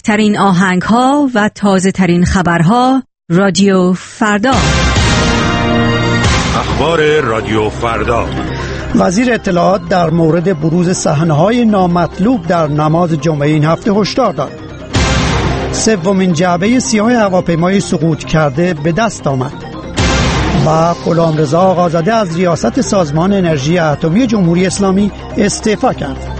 بهترین آهنگ‌ها و تازه‌ترین خبرها رادیو فردا. اخبار رادیو فردا. وزیر اطلاعات در مورد بروز صحنه‌های نامطلوب در نماز جمعه این هفته هشدار داد. سومین جعبه سیاه هواپیمای سقوط کرده به دست آمد و غلامرضا آقازاده از ریاست سازمان انرژی اتمی جمهوری اسلامی استعفا کرد.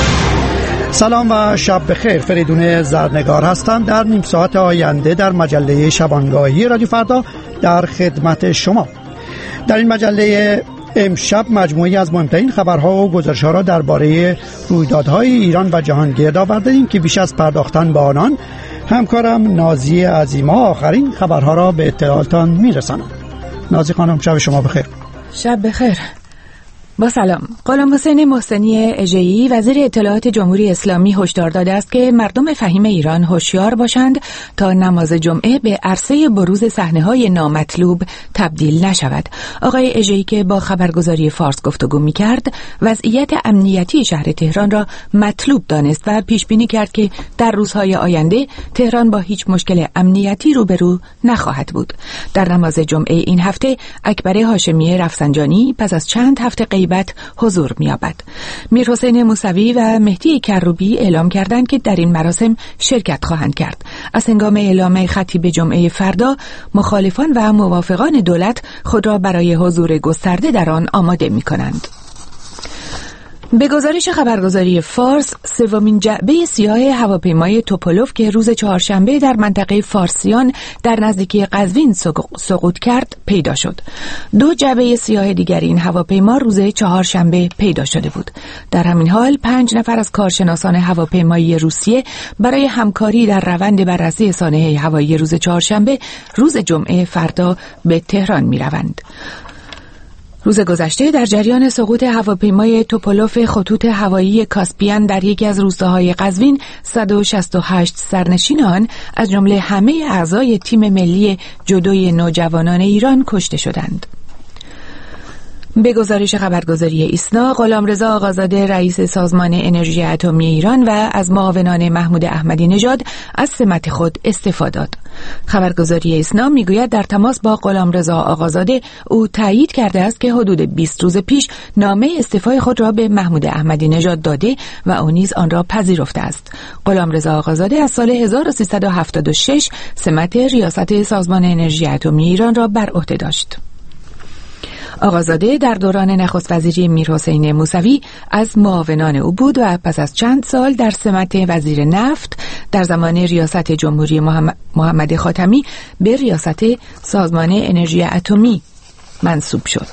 سلام و شب بخیر. فریدون زرنگار هستم. در نیم ساعت آینده در مجله شبانگاهی رادیو فردا در خدمت شما. در این مجله امشب مجموعی از مهمترین خبرها و گزارش‌ها را درباره رویدادهای ایران و جهان گرد آورده‌ایم که بیش از پرداختن به آنان همکارم نازی عظیما آخرین خبرها را به اطلاعاتان می‌رساند. نازی خانم شب شما بخیر. شب بخیر. با سلام. غلام حسین محسنی اژه‌ای وزیر اطلاعات جمهوری اسلامی هشدار داده است که مردم فهیم ایران هوشیار باشند تا نماز جمعه به عرصه بروز صحنه‌های نامطلوب تبدیل نشود. آقای اژه‌ای که با خبرگزاری فارس گفتگو می‌کرد، وضعیت امنیتی شهر تهران را مطلوب دانست و پیش بینی کرد که در روزهای آینده تهران با هیچ مشکل امنیتی روبرو نخواهد بود. در نماز جمعه این هفته اکبر هاشمی رفسنجانی پس از چند هفته غیبت حضور می‌یابد. میرحسین موسوی و مهدی کروبی اعلام کردند که در این مراسم شرکت خواهند کرد. از هنگام اعلام خطیب جمعه فردا، مخالفان و موافقان دولت خود را برای حضور گسترده در آن آماده می‌کنند. به گزارش خبرگزاری فارس، سومین جعبه سیاه هواپیمای توپولوف که روز چهارشنبه در منطقه فارسیان در نزدیکی قزوین سقوط کرد پیدا شد. دو جعبه سیاه دیگر این هواپیما روز چهارشنبه پیدا شده بود. در همین حال 5 نفر از کارشناسان هواپیمایی روسیه برای همکاری در روند بررسی سانحه هوایی روز چهارشنبه روز جمعه فردا به تهران می‌روند. روز گذشته در جریان سقوط هواپیمای توپولوف خطوط هوایی کاسپیان در یکی از روستاهای قزوین 168 سرنشین آن از جمله همه اعضای تیم ملی جودوی نوجوانان ایران کشته شدند. به گزارش خبرگزاری ایسنا، غلامرضا آقازاده رئیس سازمان انرژی اتمی ایران و از معاونان محمود احمدی نژاد از سمت خود استعفا داد. خبرگزاری ایسنا میگوید در تماس با غلامرضا آقازاده او تایید کرده است که حدود 20 روز پیش نامه استعفای خود را به محمود احمدی نژاد داده و او نیز آن را پذیرفته است. غلامرضا آقازاده از سال 1376 سمت ریاست سازمان انرژی اتمی ایران را بر عهده داشت. آقازاده در دوران نخست وزیری میرحسین موسوی از معاونان او بود و پس از چند سال در سمت وزیر نفت در زمان ریاست جمهوری محمد خاتمی به ریاست سازمان انرژی اتمی منصوب شد.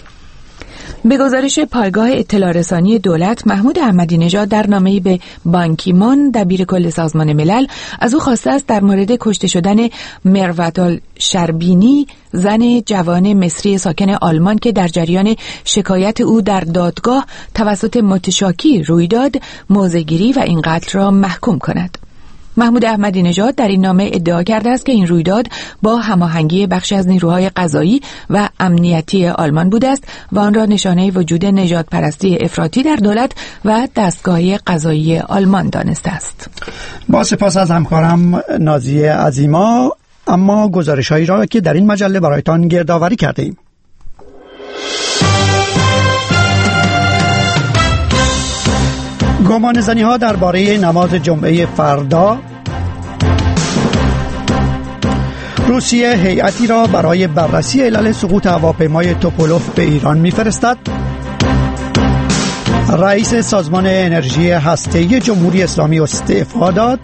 به گزارش پایگاه اطلاع رسانی دولت، محمود احمدی نژاد در نامه‌ای به بان کی مون دبیر کل سازمان ملل از او خواسته است در مورد کشته شدن مروت الشربینی، زن جوان مصری ساکن آلمان که در جریان شکایت او در دادگاه توسط متشاکی روی داد، موضع‌گیری و این قتل را محکوم کند. محمود احمدی نژاد در این نامه ادعا کرده است که این رویداد با هماهنگی بخشی از نیروهای قضایی و امنیتی آلمان بوده است و آن را نشانه وجود نژادپرستی افراطی در دولت و دستگاه قضایی آلمان دانسته است. با سپاس از همکارم نازی عظیما. اما گزارش‌هایی را که در این مجله برایتان گردآوری کرده ایم. گمانه‌زنی‌ها درباره نماز جمعه فردا، روسیه هیئتی را برای بررسی علل سقوط هواپیمای توپولوف به ایران می‌فرستد، رئیس سازمان انرژی هسته‌ای جمهوری اسلامی استعفا داد،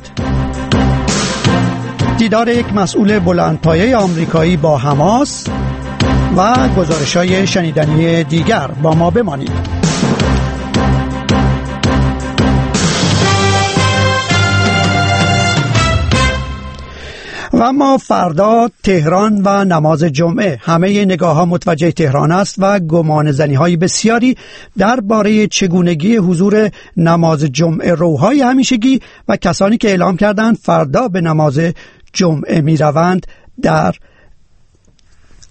دیدار یک مسئول بلندپایه آمریکایی با حماس و گزارش‌های شنیدنی دیگر. با ما بمانید. و اما فردا تهران و نماز جمعه، همه نگاه‌ها متوجه تهران است و گمانه‌زنی‌های بسیاری درباره چگونگی حضور نماز جمعه روهای همیشگی و کسانی که اعلام کردند فردا به نماز جمعه می‌روند در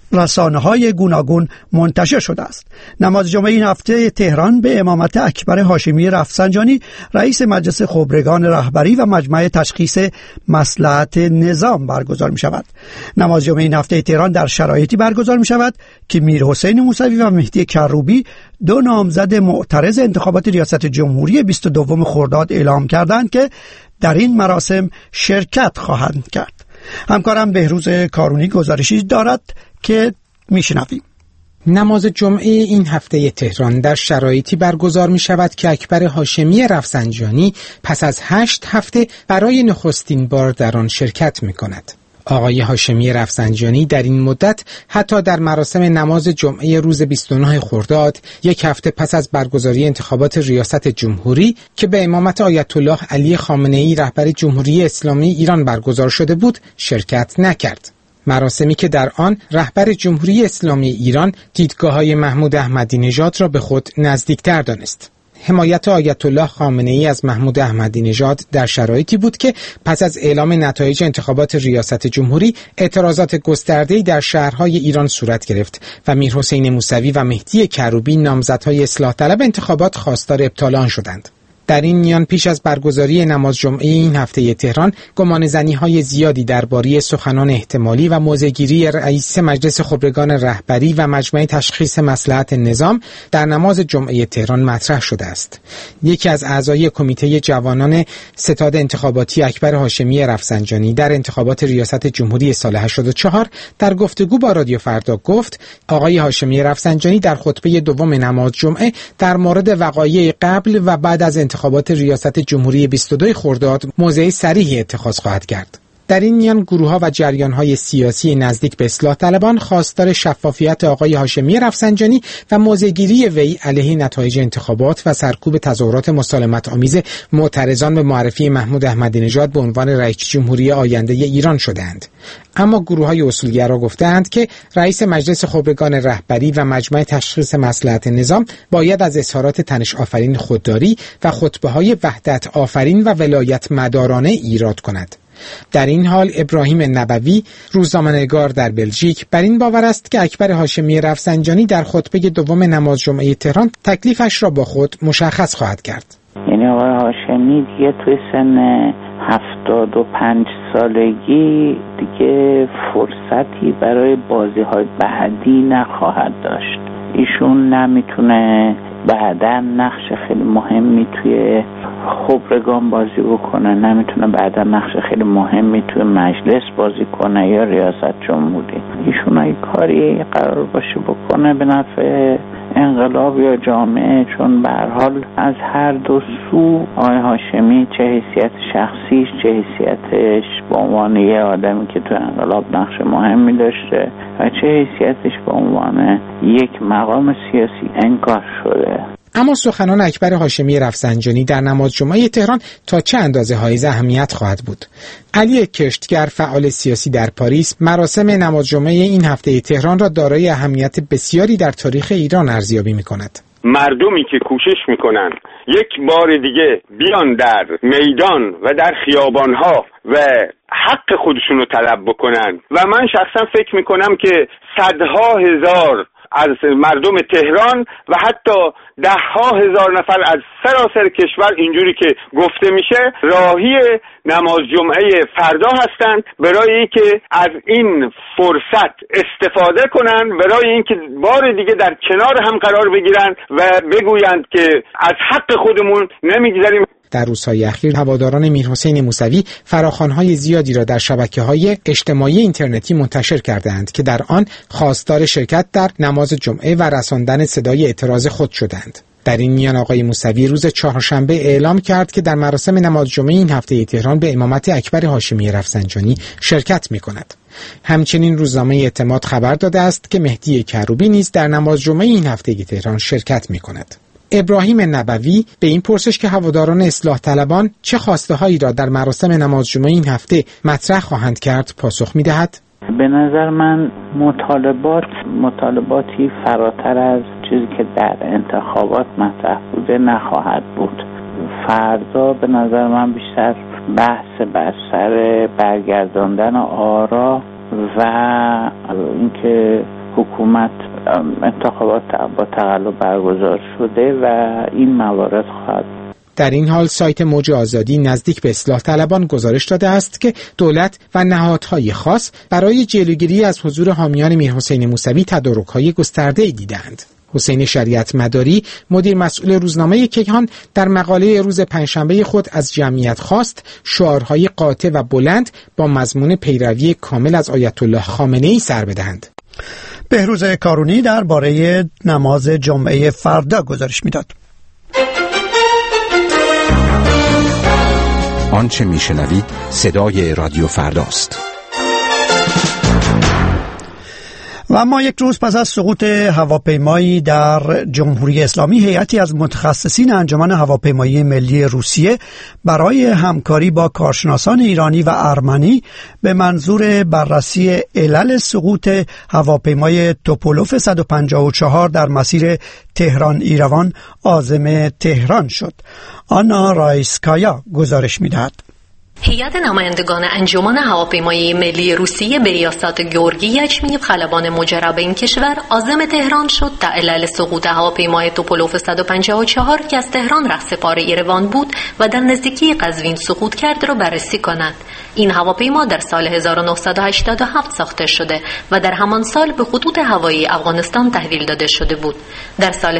رسانه‌های گوناگون منتشر شده است. نماز جمعه این هفته تهران به امامت اکبر هاشمی رفسنجانی رئیس مجلس خبرگان رهبری و مجمع تشخیص مصلحت نظام برگزار می شود. نماز جمعه این هفته تهران در شرایطی برگزار می شود که میرحسین موسوی و مهدی کروبی، دو نامزد معترض انتخابات ریاست جمهوری 22 خرداد اعلام کردند که در این مراسم شرکت خواهند کرد. همکارم بهروز کارونی گزارشی دارد که میشنویم. نماز جمعه این هفته تهران در شرایطی برگزار می شود که اکبر هاشمی رفسنجانی پس از 8 هفته برای نخستین بار در آن شرکت می کند. آقای هاشمی رفسنجانی در این مدت حتی در مراسم نماز جمعه روز 29 خرداد، یک هفته پس از برگزاری انتخابات ریاست جمهوری که به امامت آیت الله علی خامنه‌ای رهبر جمهوری اسلامی ایران برگزار شده بود، شرکت نکرد. مراسمی که در آن رهبر جمهوری اسلامی ایران دیدگاه‌های محمود احمدی نژاد را به خود نزدیکتر دانست. حمایت آیت الله خامنه‌ای از محمود احمدی نژاد در شرایطی بود که پس از اعلام نتایج انتخابات ریاست جمهوری اعتراضات گسترده‌ای در شهرهای ایران صورت گرفت و میرحسین موسوی و مهدی کروبی نامزدهای اصلاح طلب انتخابات خواستار ابطال آن شدند. در این میان پیش از برگزاری نماز جمعه این هفته تهران، گمانه‌زنی‌های زیادی درباره سخنان احتمالی و موضع‌گیری رئیس مجلس خبرگان رهبری و مجمع تشخیص مصلحت نظام در نماز جمعه تهران مطرح شده است. یکی از اعضای کمیته جوانان ستاد انتخاباتی اکبر هاشمی رفسنجانی در انتخابات ریاست جمهوری سال 84 در گفتگو با رادیو فردا گفت آقای هاشمی رفسنجانی در خطبه دوم نماز جمعه در مورد وقایع قبل و بعد از انتخابات ریاست جمهوری 22 خرداد موضع صریحی اتخاذ خواهد کرد. در این میان گروه‌ها و جریان‌های سیاسی نزدیک به اصلاح طلبان خواستار شفافیت آقای هاشمی رفسنجانی و موضع‌گیری وی علیه نتایج انتخابات و سرکوب تظاهرات مسالمت‌آمیز معترضان به معرفی محمود احمدی نژاد به عنوان رئیس جمهوری آینده ایران شدند. اما گروه‌های اصولگرا گفتند که رئیس مجلس خبرگان رهبری و مجمع تشخیص مصلحت نظام باید از اظهارات تنش آفرین خودداری و خطبه‌های وحدت آفرین و ولایت مدارانه ایراد کند. در این حال ابراهیم نبوی، روزنامه‌نگار در بلژیک، بر این باور است که اکبر هاشمی رفسنجانی در خطبه دوم نماز جمعه تهران تکلیفش را با خود مشخص خواهد کرد. یعنی آقای هاشمی دیگه توی سن 75 سالگی دیگه فرصتی برای بازی‌های بعدی نخواهد داشت. ایشون نمیتونه بعداً نقش خیلی مهمی توی خبرگان بازی بکنه، نمیتونه بعدا نقش خیلی مهمی توی مجلس بازی کنه یا ریاست جمهوری. ایشون اگه کاری قرار باشه بکنه به نفع انقلاب یا جامعه، چون به هر حال از هر دو سو آقای هاشمی چه حیثیت شخصیش چه حیثیتش به عنوان یه آدمی که تو انقلاب نقش مهمی داشته و چه حیثیتش به عنوان یک مقام سیاسی انکار شده. اما سخنان اکبر هاشمی رفسنجانی در نماز جمعه تهران تا چه اندازه حائز اهمیت خواهد بود؟ علی کشتگر، فعال سیاسی در پاریس، مراسم نماز جمعه این هفته تهران را دارای اهمیت بسیاری در تاریخ ایران ارزیابی می‌کند. مردمی که کوشش میکنن یک بار دیگه بیان در میدان و در خیابانها و حق خودشون رو طلب بکنن و من شخصا فکر میکنم که صدها هزار از مردم تهران و حتی دهها هزار نفر از سراسر کشور اینجوری که گفته میشه راهی نماز جمعه فردا هستند برای اینکه از این فرصت استفاده کنن، برای اینکه بار دیگه در کنار هم قرار بگیرن و بگویند که از حق خودمون نمیگذریم. در روزهای اخیر هواداران میرحسین موسوی فراخوان‌های زیادی را در شبکه‌های اجتماعی اینترنتی منتشر کردند که در آن خواستار شرکت در نماز جمعه و رساندن صدای اعتراض خود شدند. در این میان آقای موسوی روز چهارشنبه اعلام کرد که در مراسم نماز جمعه این هفته تهران به امامت اکبر هاشمی رفسنجانی شرکت می‌کند. همچنین روزنامه اعتماد خبر داده است که مهدی کروبی نیز در نماز جمعه این هفته تهران شرکت می‌کند. ابراهیم نبوی به این پرسش که هواداران اصلاح طلبان چه خواسته هایی را در مراسم نماز جمعه این هفته مطرح خواهند کرد پاسخ می‌دهد: به نظر من مطالباتی فراتر از چیزی که در انتخابات مطرح بوده نخواهد بود. فردا به نظر من بیشتر بحث بر سر برگرداندن آرا و اینکه حکومت انتخابات با تقلب برگزار شده و این موارد خواهد. در این حال سایت موج آزادی نزدیک به اصلاح طلبان گزارش داده است که دولت و نهادهای خاص برای جلوگیری از حضور حامیان میرحسین موسوی تدارک‌های گسترده‌ای دیدند. حسین شریعت مداری، مدیر مسئول روزنامه کیهان، در مقاله روز پنجشنبه خود از جمعیت خواست شعارهای قاطع و بلند با مضمون پیروی کامل از آیت الله خامنه‌ای سر بدهند. بهروز کارونی درباره نماز جمعه فردا گزارش میداد. آنچه میشنوید صدای رادیو فرداست. و اما یک روز پس از سقوط هواپیمایی در جمهوری اسلامی، هیئتی از متخصصین انجمن هواپیمایی ملی روسیه برای همکاری با کارشناسان ایرانی و ارمنی به منظور بررسی علل سقوط هواپیمای توپولوف 154 در مسیر تهران ایروان عازم تهران شد. آنا رایسکایا گزارش می‌دهد. هیئت نمایندگان انجمن هواپیمایی ملی روسیه به ریاست گیورگی یچمیو، خلبان مجرب این کشور، عازم تهران شد تا علل سقوط هواپیمای توپولوف 154 که از تهران رهسپار ایروان بود و در نزدیکی قزوین سقوط کرد را بررسی کند. این هواپیما در سال 1987 ساخته شده و در همان سال به خطوط هوایی افغانستان تحویل داده شده بود. در سال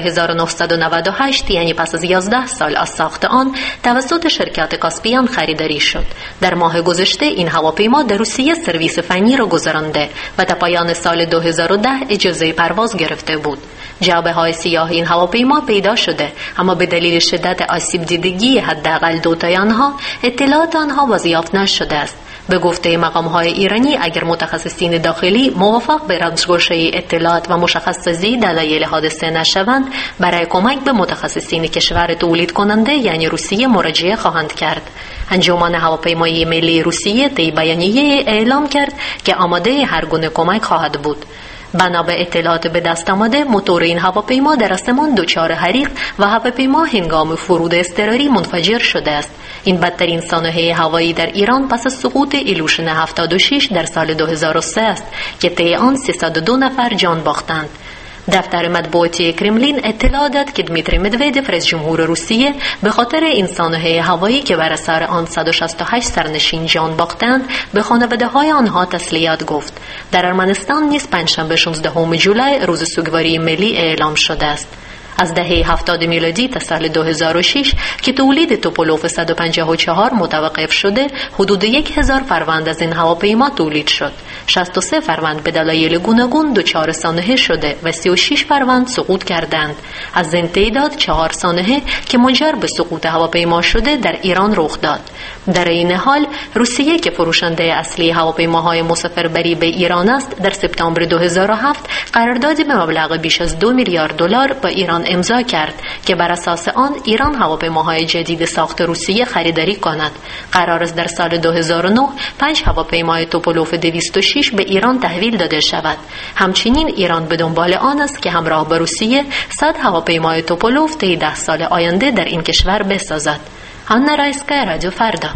1998، یعنی پس از 11 سال از ساخت آن، توسط شرکت کاسپیان خریداری شد. در ماه گذشته این هواپیما در روسیه سرویس فنی را گذرانده و تا پایان سال 2010 اجازه پرواز گرفته بود. جعبه‌های سیاه این هواپیما پیدا شده، اما به دلیل شدت آسیب دیدگی حداقل دوتای آنها اطلاعات آنها بازیافت نشده است. به گفته مقام‌های ایرانی، اگر متخصصین داخلی موافق به رازگشایی اطلاعات و مشخص‌سازی دلایل حادثه نشوند، برای کمک به متخصصین کشور تولید کننده یعنی روسیه مراجعه خواهند کرد. انجمن هواپیمایی ملی روسیه طی بیانیه اعلام کرد که آماده هر گونه کمک خواهد بود. بنا به اطلاعات به دست آمده، موتور این هواپیما در آسمان دچار حریق و هواپیما هنگام فرود اضطراری منفجر شده است. این بدترین سانحه هوایی در ایران پس از سقوط ایلوشن 76 در سال 2003 است که طی آن 302 نفر جان باختند. دفتر مطبوعاتی کرملین اطلاع داد که دمیتری مدودف رئیس جمهور روسیه به خاطر این سانحه هوایی که بر اثر آن 168 سرنشین جان باختند به خانواده‌های آنها تسلیت گفت. در ارمنستان نیز پنجشنبه 16 جولای روز سوگواری ملی اعلام شده است. از دهه 70 میلادی تا سال 2006 که تولید توپولوف 154 متوقف شده، حدود 1000 فروند از این هواپیما تولید شد. 63 فروند به دلایل گوناگون دچار سانحه شده و 36 فروند سقوط کردند. از این تعداد 4 سانحه که منجر به سقوط هواپیما شده در ایران رخ داد. در این حال روسیه که فروشنده اصلی هواپیماهای مسافربری به ایران است، در سپتامبر 2007 قراردادی به مبلغ بیش از 2 میلیارد دلار با ایران امضا کرد که بر اساس آن ایران هواپیماهای جدید ساخت روسیه خریداری کند. قرار است در سال 2009 5 هواپیمای توپولوف 206 به ایران تحویل داده شود. همچنین ایران به دنبال آن است که همراه با روسیه 100 هواپیمای توپولوف طی 10 سال آینده در این کشور بسازد. آنا رایسکایا، رادیو فردا.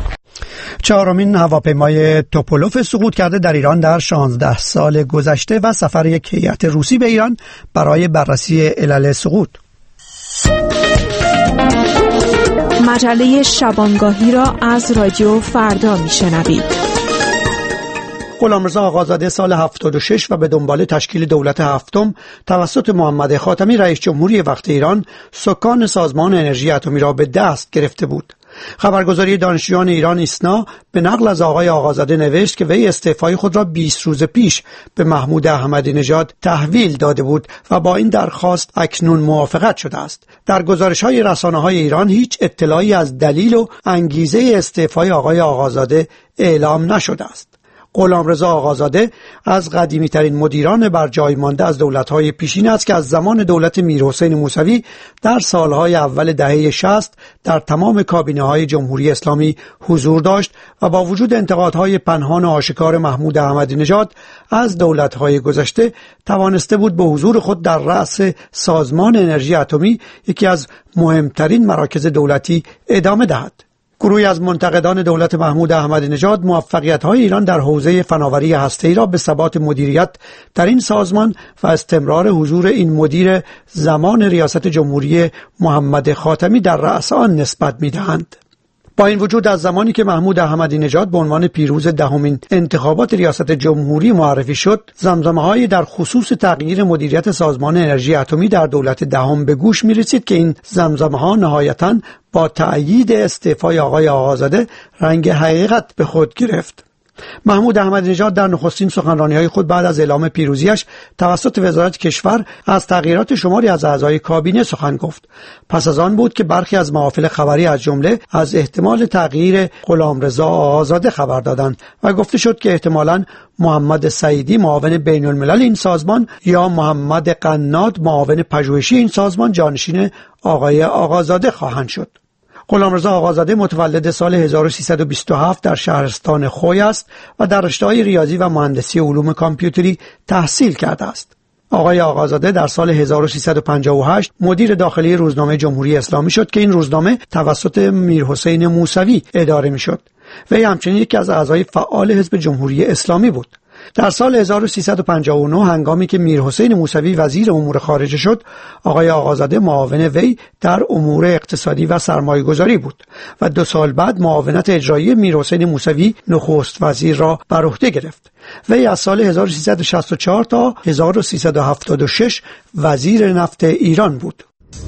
چهارمین هواپیمای توپولوف سقوط کرده در ایران در 16 سال گذشته و سفر یک هیئت روسی به ایران برای بررسی علل سقوط. مجله شبانگاهی را از رادیو فردا میشنوید. غلامرضا آقازاده سال 76 و به دنبال تشکیل دولت هفتم توسط محمد خاتمی رئیس جمهوری وقت ایران سکان سازمان انرژی اتمی را به دست گرفته بود. خبرگزاری دانشجویان ایران ایسنا به نقل از آقای آقازاده نوشت که وی استعفای خود را 20 روز پیش به محمود احمدی نژاد تحویل داده بود و با این درخواست اکنون موافقت شده است. در گزارش‌های رسانه‌های ایران هیچ اطلاعی از دلیل و انگیزه استعفای آقای آقازاده اعلام نشده است. غلامرضا آقازاده از قدیمی ترین مدیران بر جای مانده از دولت‌های پیشین است که از زمان دولت میرحسین موسوی در سالهای اول دهه 60 در تمام کابینه‌های جمهوری اسلامی حضور داشت و با وجود انتقادهای پنهان و آشکار محمود احمدی نژاد از دولت‌های گذشته توانسته بود به حضور خود در رأس سازمان انرژی اتمی، یکی از مهمترین مراکز دولتی، ادامه دهد. گروهی از منتقدان دولت محمود احمدی نژاد موفقیت‌های ایران در حوزه فناوری هسته‌ای را به ثبات مدیریت در این سازمان و استمرار حضور این مدیر زمان ریاست جمهوری محمد خاتمی در رأس آن نسبت می‌دهند. با این وجود از زمانی که محمود احمدی نژاد به عنوان پیروز دهمین انتخابات ریاست جمهوری معرفی شد، زمزمه‌هایی در خصوص تغییر مدیریت سازمان انرژی اتمی در دولت دهم به گوش می‌رسید که این زمزمه‌ها نهایتاً با تأیید استعفای آقای آقازاده رنگ حقیقت به خود گرفت. محمود احمدی نژاد در نخستین سخنرانی‌های خود بعد از اعلام پیروزیش توسط وزارت کشور از تغییرات شماری از اعضای کابینه سخن گفت. پس از آن بود که برخی از محافل خبری از جمله از احتمال تغییر غلامرضا آقازاده خبر دادند و گفته شد که احتمالاً محمد سعیدی معاون بین‌الملل این سازمان یا محمد قناد معاون پژوهشی این سازمان جانشین آقای آقازاده خواهند شد. غلامرضا آقازاده متولد سال 1327 در شهرستان خوی است و در رشته‌های ریاضی و مهندسی علوم کامپیوتری تحصیل کرده است. آقای آقازاده در سال 1358 مدیر داخلی روزنامه جمهوری اسلامی شد که این روزنامه توسط میرحسین موسوی اداره می‌شد. وی همچنین یکی از اعضای فعال حزب جمهوری اسلامی بود. در سال 1359 هنگامی که میرحسین موسوی وزیر امور خارجه شد، آقای آقازاده معاون وی در امور اقتصادی و سرمایه‌گذاری بود و 2 سال بعد معاونت اجرایی میرحسین موسوی نخست وزیر را بر عهده گرفت. وی از سال 1364 تا 1376 وزیر نفت ایران بود.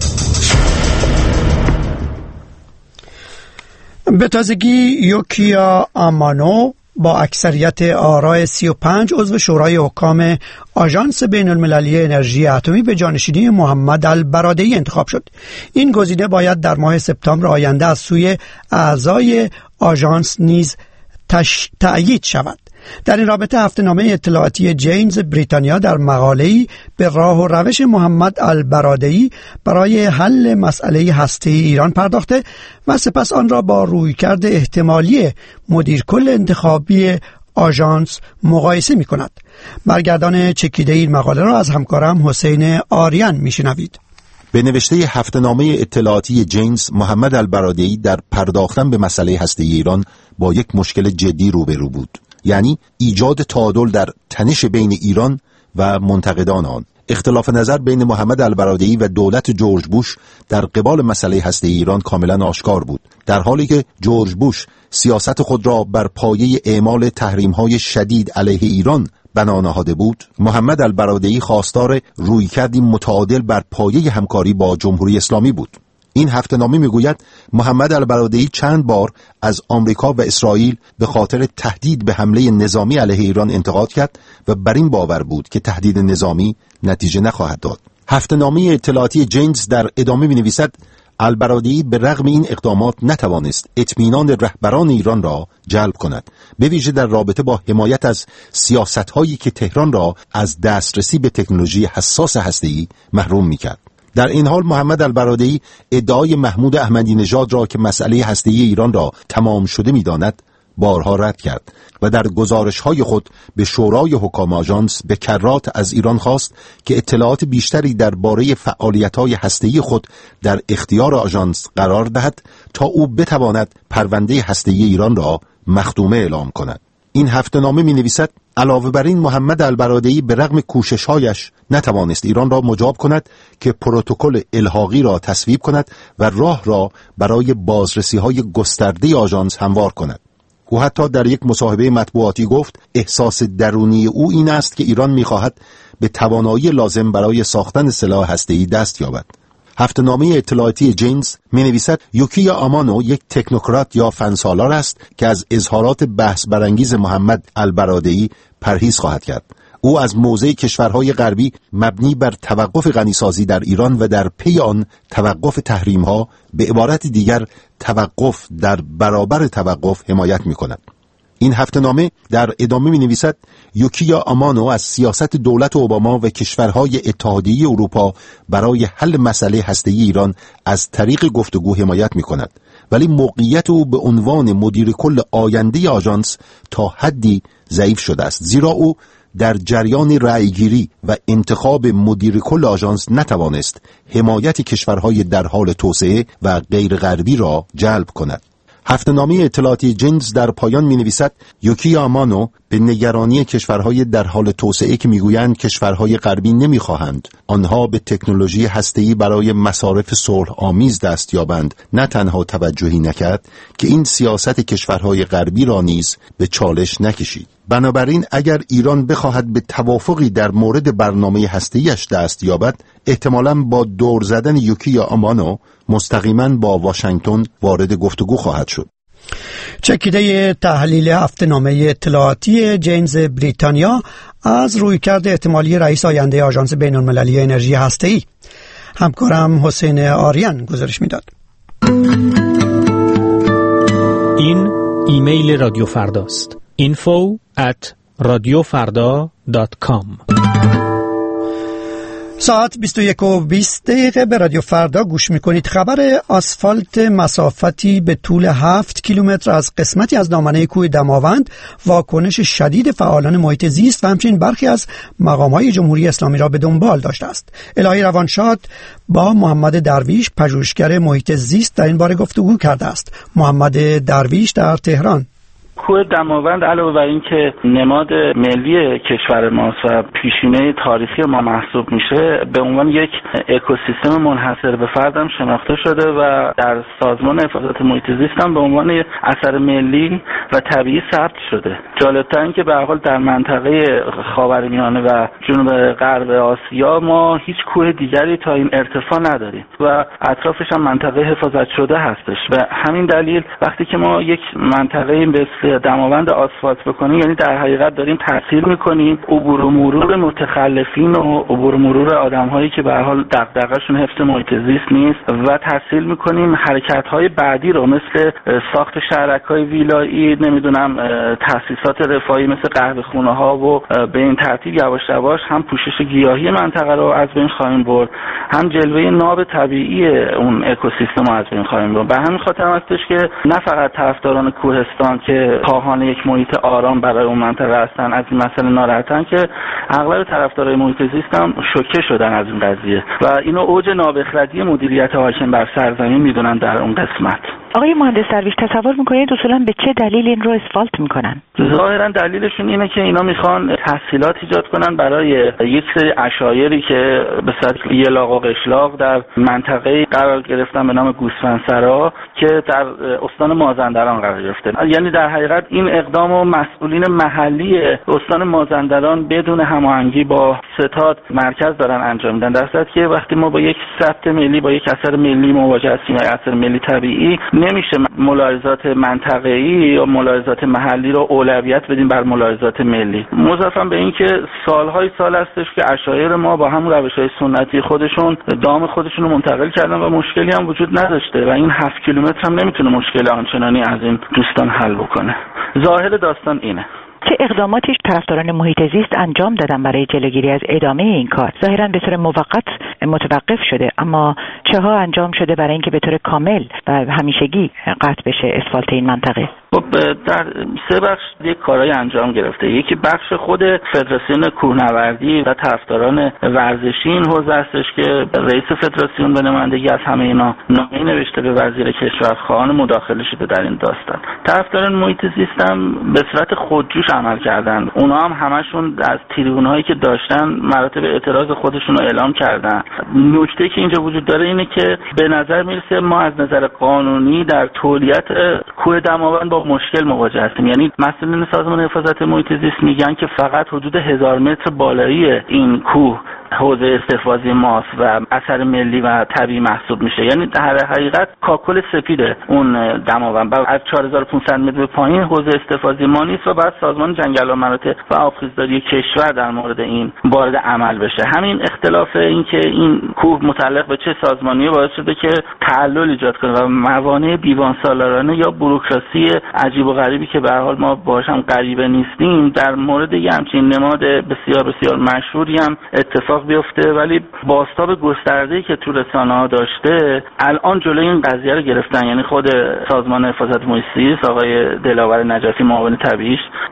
به تازگی یوکیا آمانو با اکثریت آراء 35 عضو شورای حکام آژانس بین‌المللی انرژی اتمی به جانشینی محمد البرادعی انتخاب شد. این گزینه باید در ماه سپتامبر آینده از سوی اعضای آژانس نیز تأیید شود. در این رابطه هفته‌نامه اطلاعاتی جیمز بریتانیا در مقاله‌ای به راه و روش محمد البرادعی برای حل مسئله هسته‌ای ایران پرداخته و سپس آن را با رویکرد احتمالی مدیر کل انتخابی آژانس مقایسه می‌کند. برگردان چکیده این مقاله را از همکارم حسین آریان می‌شنوید. به نوشته هفته‌نامه اطلاعاتی جیمز، محمد البرادعی در پرداختن به مسئله هسته‌ای ایران با یک مشکل جدی روبرو بود، یعنی ایجاد تعادل در تنش بین ایران و منتقدان آن. اختلاف نظر بین محمد البرادعی و دولت جورج بوش در قبال مسئله هسته‌ای ایران کاملا آشکار بود. در حالی که جورج بوش سیاست خود را بر پایه اعمال تحریم‌های شدید علیه ایران بنا نهاده بود، محمد البرادعی خواستار رویکردی متعادل بر پایه همکاری با جمهوری اسلامی بود. این هفته‌نامه میگوید محمد البرادعی چند بار از آمریکا و اسرائیل به خاطر تهدید به حمله نظامی علیه ایران انتقاد کرد و بر این باور بود که تهدید نظامی نتیجه نخواهد داد. هفته‌نامه اطلاعاتی جیمز در ادامه می‌نویسد البرادعی به رغم این اقدامات نتوانست اطمینان رهبران ایران را جلب کند، به ویژه در رابطه با حمایت از سیاست‌هایی که تهران را از دسترسی به تکنولوژی حساس هسته‌ای محروم می‌کرد. در این حال محمد البرادعی ادعای محمود احمدی نژاد را که مسئله هسته‌ای ایران را تمام شده می‌داند بارها رد کرد و در گزارش‌های خود به شورای حکام آژانس به کرات از ایران خواست که اطلاعات بیشتری درباره فعالیت‌های هسته‌ای خود در اختیار آژانس قرار دهد تا او بتواند پرونده هسته‌ای ایران را مختومه اعلام کند. این هفته‌نامه می‌نویسد علاوه بر این محمد البرادعی به رغم کوشش‌هایش نتوانست ایران را مجاب کند که پروتکل الحاقی را تصویب کند و راه را برای بازرسی‌های گسترده آژانس هموار کند. او حتی در یک مصاحبه مطبوعاتی گفت احساس درونی او این است که ایران می‌خواهد به توانایی لازم برای ساختن سلاح هسته‌ای دست یابد. هفته‌نامه اطلاعاتی جیمز می‌نویسد یوکیا آمانو یک تکنوکرات یا فنسالار است که از اظهارات بحث برانگیز محمد البرادعی پرهیز خواهد کرد. او از موضع کشورهای غربی مبنی بر توقف غنیسازی در ایران و در پی آن توقف تحریم‌ها، به عبارت دیگر توقف در برابر توقف، حمایت می‌کند. این هفته‌نامه در ادامه می‌نویسد یوکیا آمانو از سیاست دولت اوباما و کشورهای اتحادیه اروپا برای حل مسئله هسته‌ای ایران از طریق گفتگو حمایت می‌کند، ولی موقعیت او به عنوان مدیر کل آینده آژانس تا حدی ضعیف شده است، زیرا او در جریان رأیگیری و انتخاب مدیر کل آژانس نتوانست حمایت کشورهای در حال توسعه و غیر غربی را جلب کند. هفته‌نامه اطلاعاتی جینز در پایان می‌نویسد یوکی آمانو به نگرانی کشورهای در حال توسعه که می‌گویند کشورهای غربی نمی‌خواهند آنها به تکنولوژی هسته‌ای برای مصارف صلح آمیز دست یابند نه تنها توجهی نکرد که این سیاست کشورهای غربی را نیز به چالش نکشید. بنابراین اگر ایران بخواهد به توافقی در مورد برنامه هسته‌ایش دست یابد احتمالاً با دور زدن یوکی آمانو مستقیما با واشنگتن وارد گفتگو خواهد شد. چکیده تحلیل هفته‌نامه اطلاعاتی جینز بریتانیا از رویکرد احتمالی رئیس آینده آژانس بین‌المللی انرژی هسته‌ای. همکارم حسین آریان گزارش میداد. این ایمیل رادیو فرداست. info@radiofarda.com. ساعت 21:20 به رادیو فردا گوش میکنید. خبر آسفالت مسافتی به طول 7 کیلومتر از قسمتی از دامنه کوه دماوند واکنش شدید فعالان محیط زیست و همچنین برخی از مقام‌های جمهوری اسلامی را به دنبال داشته است. الهی روانشاد با محمد درویش پژوهشگر محیط زیست در این باره گفتگو کرده است. محمد درویش در تهران. کوه دماوند علاوه بر اینکه نماد ملی کشور ماست و پیشینه تاریخی ما محسوب میشه، به عنوان یک اکوسیستم منحصر به فرد هم شناخته شده و در سازمان حفاظت محیط زیست هم به عنوان اثر ملی و طبیعی ثبت شده. جالب‌تر این که به هر حال در منطقه خاورمیانه و جنوب غرب آسیا ما هیچ کوه دیگری تا این ارتفاع نداریم و اطرافش هم منطقه حفاظت شده هستش. به همین دلیل وقتی که ما یک منطقه به دماوند آسفالت بکنیم، یعنی در حقیقت داریم تسهیل میکنیم عبور و مرور متخلفین و عبور و مرور آدم‌هایی که به هر حال دغدغه‌شون حفظ محیط زیست نیست و تسهیل میکنیم حرکت‌های بعدی رو مثل ساخت شهرک‌های ویلایی، نمیدونم تأسیسات رفاهی مثل قهوه‌خونه‌ها و به این ترتیب یواش یواش هم پوشش گیاهی منطقه رو از بین خواهیم برد، هم جلوه ناب طبیعی اون اکوسیستم رو از بین خواهیم برد. به همین خاطر هستش که نه فقط طرفداران کوهستان که خواهان یک محیط آرام برای اون منطقه هستن از این مسئله ناراحتن، که اغلب طرفدارای محیط زیست هم شوکه شدن از این قضیه و اینو اوج نابخردی مدیریت حاکم بر سرزمین میدونن در اون قسمت. آقای مهندس درویش، تصور میکنید اصولا به چه دلیل این رو اسفالت میکنن؟ ظاهرا دلیلشون اینه که اینا میخوان تسهیلات ایجاد کنن برای یک سری عشایری که به صورت یلاق و قشلاق در منطقه قرار گرفتن به نام گوسفندسرا که در استان مازندران قرار گرفته. یعنی در حقیقت این اقدام و مسئولین محلی استان مازندران بدون هماهنگی با ستاد مرکز دارن انجام میدن، در صورتی که وقتی ما با یک ثبت ملی، با یک اثر ملی مواجه هستیم، اثر ملی طبیعی، نمیشه ملاحظات منطقه‌ای یا ملاحظات محلی رو اولویت بدیم بر ملاحظات ملی. مضافاً به این که سالهای سال هستش که عشایر ما با همون روش‌های سنتی خودشون دام خودشون رو منتقل کردن و مشکلی هم وجود نداشته و این 7 کیلومتر هم نمیتونه مشکل آنچنانی از این دوستان حل بکنه. ظاهر داستان اینه. چه اقداماتی طرفداران محیط زیست انجام دادن برای جلوگیری از ادامه این کار؟ ظاهراً به طور موقت متوقف شده، اما چه ها انجام شده برای اینکه به طور کامل و همیشگی قطع بشه اسفالت این منطقه؟ خب در سه بخش یک کارهای انجام گرفته. یکی بخش خود فدراسیون کوهنوردی و طرفداران ورزشی این حوزه هستش که رئیس فدراسیون به نمایندگی از همه اینا نامه نوشته به وزیر کشور خواهان مداخله شده در این داستان. طرفداران محیط زیست هم به صورت خودجوش عمل کردن. اونا هم همشون از تریبون‌هایی که داشتن مراتب اعتراض خودشون رو اعلام کردن. نکته که اینجا وجود داره اینه که به نظر میرسه ما از نظر قانونی در تولیت کوه دماوند با مشکل مواجه هستیم. یعنی مسئولین سازمان حفاظت محیط زیست میگن که فقط حدود 1000 متر بالایی این کوه حوزه استحفاظی ماست و اثر ملی و طبیعی محسوب میشه. یعنی در حقیقت کاکل سفید اون دماوند از 4500 متر به پایین حوزه استحفاظی ما نیست و بعد سازمان جنگل و مناطق و آبخیزداری کشور در مورد این وارد عمل بشه. همین اختلاف این که این کوه متعلق به چه سازمانی باعث شده که تعلل ایجاد کنه و موانع دیوان سالارانه یا بوروکراسی عجیب و غریبی که به هر حال ما باهاش هم غریبه نیستیم در مورد یه همچین نماد بسیار بسیار مشهوری هم اتفاق بیفته، ولی بازتاب گسترده‌ای که تو رسانه‌ها داشته الان جلوی این قضیه رو گرفتن. یعنی خود سازمان حفاظت محیط زیست آقای دلاور نجفی معاون طبیعیش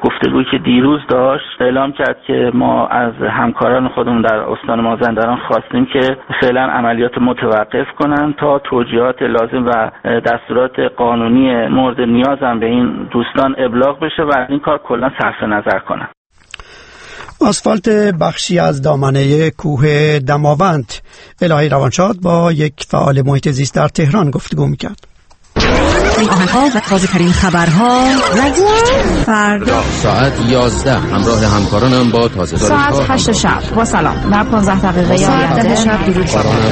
گفتگویی که دیروز داشت اعلام کرد که ما از همکاران خودمون در استان مازندران خواستیم که فعلا عملیات متوقف کنن تا توجیهات لازم و دستورات قانونی مورد نیاز هم به این دوستان ابلاغ بشه و این کار کلا صرف نظر کنن. آسفالت بخشی از دامنه کوه دماوند. الهی روانشاد با یک فعال محیط زیست در تهران گفتگو میکرد. این آهنگ‌ها و تازه‌ترین خبرها رادیو فردا ساعت 11 همراه همکارانم با تازه‌ترین ساعت 8 شب با سلام در 15 دقیقه ساعت 10 شب درود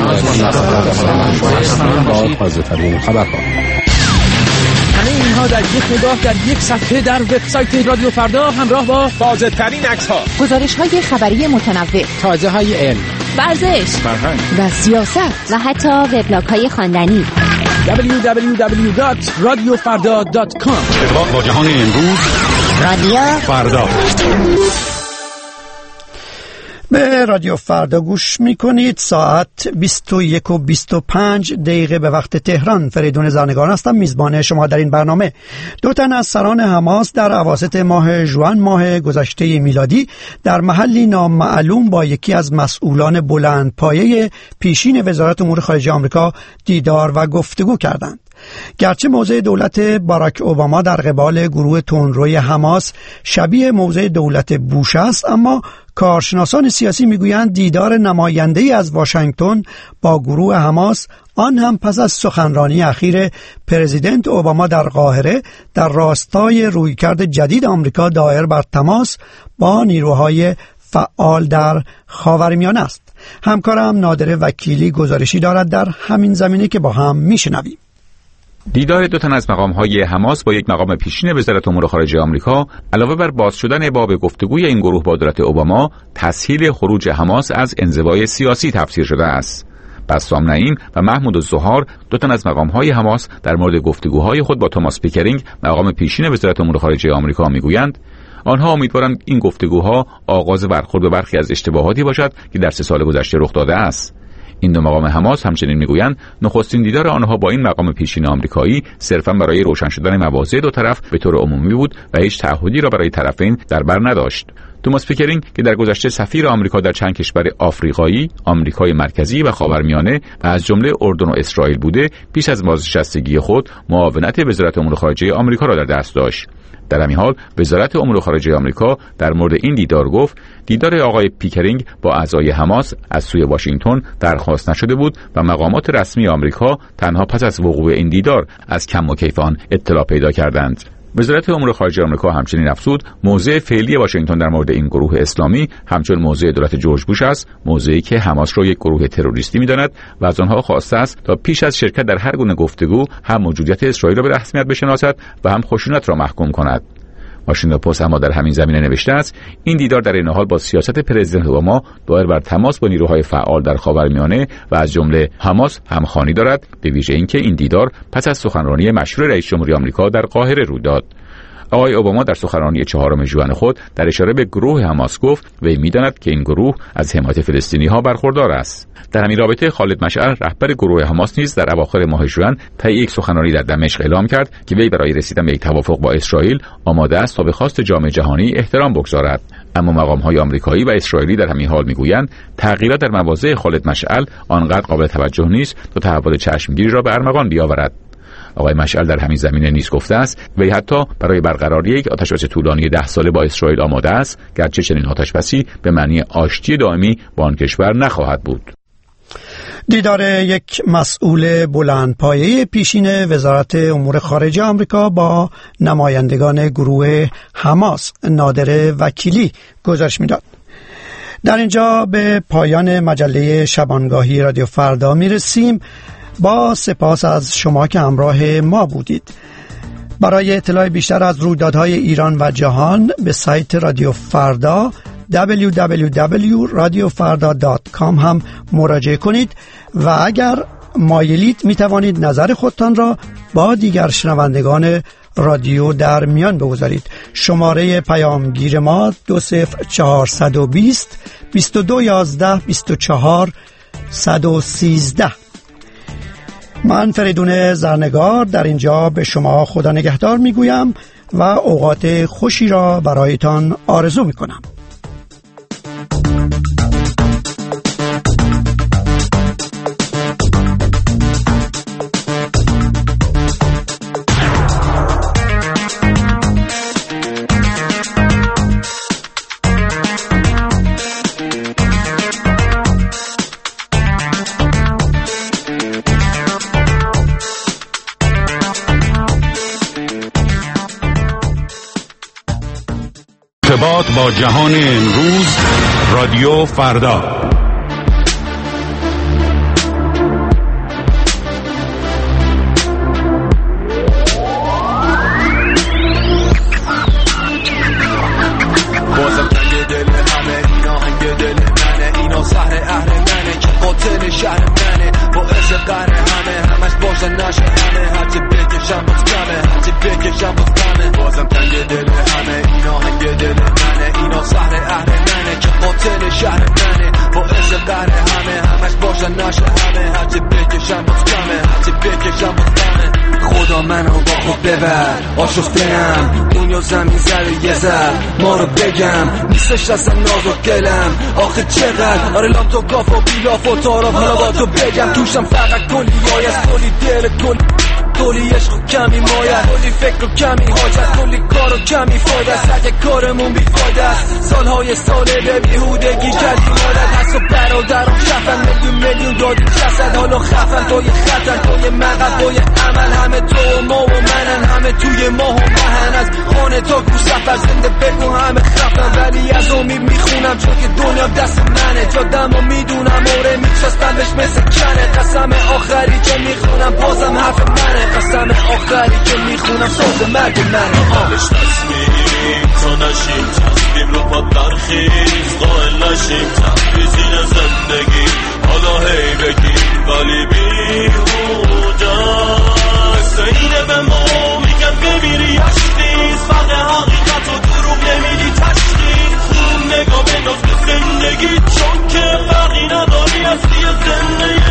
با تازه‌ترین خبرها. همه اینها در یک نگاه در یک صفحه در وبسایت رادیو فردا همراه با تازه‌ترین عکس‌ها، گزارش‌های خبری متنوع، تازه‌های علم، ورزش، فرهنگ و سیاست و حتی وبلاگ‌های خواندنی. www.radiofarda.com. ارتباط با جهان امروز، رادیو فردا. به رادیو فردا گوش میکنید. ساعت 21:25 به وقت تهران. فریدون زرنگان هستم، میزبان شما در این برنامه. 2 تن از سران حماس در اواسط ماه ژوئن ماه گذشته میلادی در محلی نامعلوم با یکی از مسئولان بلندپایه پیشین وزارت امور خارجه آمریکا دیدار و گفتگو کردند. گرچه موضع دولت باراک اوباما در قبال گروه تندروی حماس شبیه موضع دولت بوش است، اما کارشناسان سیاسی میگویند دیدار نماینده‌ای از واشنگتن با گروه حماس، آن هم پس از سخنرانی اخیر پرزیدنت اوباما در قاهره، در راستای رویکرد جدید آمریکا دایر بر تماس با نیروهای فعال در خاورمیانه است. همکارم نادر وکیلی گزارشی دارد در همین زمینه که با هم میشنویم. دیدار 2 تن از مقام‌های حماس با یک مقام پیشین وزارت امور خارجه آمریکا علاوه بر باز شدن باب گفتگوی این گروه با دولت اوباما، تسهیل خروج حماس از انزوای سیاسی تفسیر شده است. بسام نعیم و محمود الزهار، 2 تن از مقام‌های حماس، در مورد گفتگوهای خود با توماس پیکرینگ، مقام پیشین وزارت امور خارجه آمریکا میگویند آنها امیدوارند این گفتگوها آغاز برخورد به برخی از اشتباهاتی باشد که در 3 سال گذشته رخ داده است. این 2 مقام حماس همچنین میگویند نخستین دیدار آنها با این مقام پیشین آمریکایی صرفاً برای روشن شدن مواضع 2 طرف به طور عمومی بود و هیچ تعهدی را برای طرفین در بر نداشت. توماس پیکرینگ که در گذشته سفیر آمریکا در چند کشور آفریقایی، آمریکای مرکزی و خاورمیانه و از جمله اردن و اسرائیل بوده، پیش از بازنشستگی خود معاونت وزارت امور خارجه آمریکا را در دست داشت. در همین حال وزارت امور خارجه آمریکا در مورد این دیدار گفت دیدار آقای پیکرینگ با اعضای حماس از سوی واشنگتن درخواست نشده بود و مقامات رسمی آمریکا تنها پس از وقوع این دیدار از کم و کیف آن اطلاع پیدا کردند. وزارت امور خارجه آمریکا همچنین افزود موضع فعلی واشنگتن در مورد این گروه اسلامی همچون موضع دولت جورج بوش است، موضعی که حماس را یک گروه تروریستی می‌داند و از آنها خواسته است تا پیش از شرکت در هر گونه گفتگو هم موجودیت اسرائیل را به رسمیت بشناسد و هم خشونت را محکوم کند. واشنگتن پست اما در همین زمینه نوشته است این دیدار در این حال با سیاست پرزیدنت اوباما دایر بر تماس با نیروهای فعال در خاورمیانه و از جمله حماس همخوانی دارد، به ویژه اینکه این دیدار پس از سخنرانی مشهور رئیس جمهوری آمریکا در قاهره روی داد. آقای اوباما در سخنرانی 4 ژوئن خود در اشاره به گروه حماس گفت وی می‌داند که این گروه از حمایت فلسطینی‌ها برخوردار است. در همین رابطه خالد مشعل رهبر گروه حماس نیز در اواخر ماه ژوئن طی یک سخنرانی در دمشق اعلام کرد که وی برای رسیدن به یک توافق با اسرائیل آماده است تا به خواست جامعه جهانی احترام بگذارد. اما مقام‌های آمریکایی و اسرائیلی در همین حال می‌گویند تغییرات در مواضع خالد مشعل آنقدر قابل توجه نیست تا تحول چشمگیری را به ارمغان بیاورد. آقای مشعل در همین زمینه نیز گفته است وی حتی برای برقراری یک آتشبس طولانی 10 ساله با اسرائیل آماده است، گرچه چنین آتشبسی به معنی آشتی دائمی با آن کشور نخواهد بود. دیدار یک مسئول بلندپایه پیشین وزارت امور خارجه آمریکا با نمایندگان گروه حماس. نادر وکیلی گزارش میداد. در اینجا به پایان مجله شبانگاهی رادیو فردا میرسیم. با سپاس از شما که همراه ما بودید. برای اطلاع بیشتر از رویدادهای ایران و جهان به سایت رادیو فردا www.radiofarda.com هم مراجعه کنید و اگر مایلید می توانید نظر خودتان را با دیگر شنوندگان رادیو در میان بگذارید. شماره پیامگیر ما 20420 2211 24 113. من فریدون زرنگار در اینجا به شما خدا نگهدار میگویم و اوقات خوشی را برایتان آرزو می‌کنم. ارتباط با جهان امروز، رادیو فردا. بازم تنگ دل همه اینا، هنگ دل منه اینا، زهر اهل منه که قاتل شهر منه، باعث قهر همش باشن نشه همه، هرچی بکشم باز کمه، هرچی بکشم باز کمه. بازم تنگ دل همه اینا، هنگ دل منه اینا، زهر اهل منه که قاتل شهر منه، باعث قهر همش باشن نشه همه، هرچی بکشم باز کمه، هرچی بکشم باز کمه. خدا منو با خود ببر، آشفته‌ام دنیا زمین زد یه زد ما رو بگم، نیستش اصلا ناز و دلم آخه چقدر، آره لام تو گاف و بیلاف و تاراب، حالا با تو بگم توشم فقط کلی وای از کلی دل کلی عشق و کمی مایه، کلی فکر و کمی حاجت، کلی کار و کمی فایده است، اگه کارمون بیفایده است سالهای ساله به بیهودگی کردیم عادت، هست و برادرم شفن میلیون دادی جسد، حالا خفن توی خطر توی مقب توی عمل، همه تو و ما و منن، همه توی ما و مهن، از خانه تا کو سفر زنده بگو همه خفن، ولی از امید میخونم چون که دنیا دست منه، جادم و میدونم آره میچستم بهش مثل کنه، قسم آخری که میخونم بازم حرف منه، قسم آخری که میخونم ساز مرگ منه. حالش تصمیم تا نشیم، تصمیم رو پا درخیز قائل نشیم، تفریزین زندگی حالا هی بگیم ولی بیهوده است، اینه به ما میگن بمیری یشتیز، فرق حقیقت و دروغ نمیدی تشخیص، خوب نگاه بنداز به زندگی چون که فرقی نداری هستی زندگی